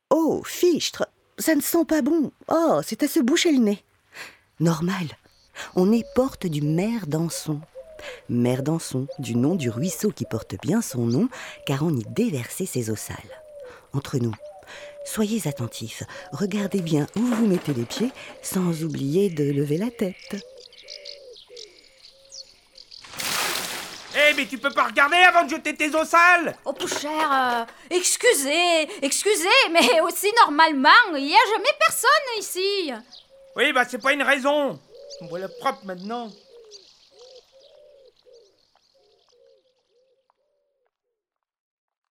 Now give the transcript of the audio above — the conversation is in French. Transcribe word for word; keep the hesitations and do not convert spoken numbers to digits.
Oh, fichtre, ça ne sent pas bon. Oh, c'est à se boucher le nez. Normal, on est porte du maire d'Ançon. Maire d'Ançon, du nom du ruisseau qui porte bien son nom, car on y déversait ses eaux sales. Entre nous, soyez attentifs, regardez bien où vous mettez les pieds, sans oublier de lever la tête. Eh, mais tu peux pas regarder avant de jeter tes eaux sales! Oh, Pouchère, euh, excusez, excusez, mais aussi normalement, il n'y a jamais personne ici. Oui, bah c'est pas une raison. Voilà propre maintenant.